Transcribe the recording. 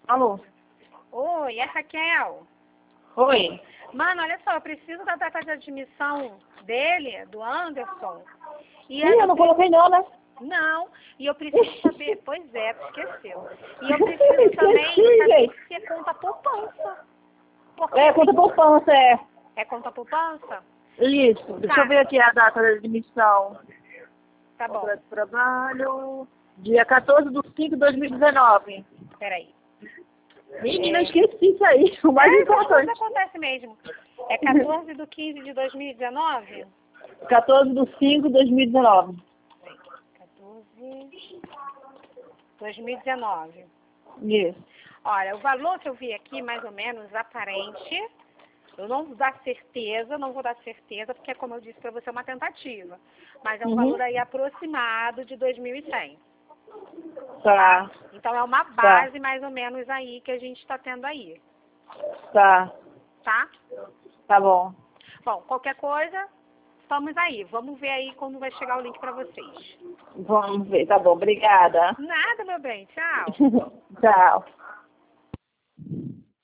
Alô? Oi, é Raquel. Oi? Mano, olha só, eu preciso da data de admissão dele, do Anderson. E Ih, eu não coloquei não, né? Não, e eu preciso saber... Pois é, tu esqueceu. E eu preciso também Esqueci, saber gente. se é conta poupança. Porque É, conta poupança, é. é conta poupança? Isso. Deixa eu ver aqui a data da admissão. Tá bom, Contrato de trabalho. Dia 14/5/2019. peraí. Menina, eu esqueci isso aí. O mais Essas coisas importante. acontecem mesmo. É 14/15/2019? 14/5/2019. 14/2019. Isso. Olha, o valor que eu vi aqui, mais ou menos, aparente, eu não vou dar certeza, porque, como eu disse para você, é uma tentativa. Mas é um valor aí aproximado de 2.100. Tá. Então, é uma base, mais ou menos, aí que a gente está tendo aí. Tá. Tá? Tá bom. Bom, qualquer coisa, estamos aí. Vamos ver aí quando vai chegar o link para vocês. Vamos ver. Tá bom. Obrigada. Nada, meu bem. Tchau. Tchau.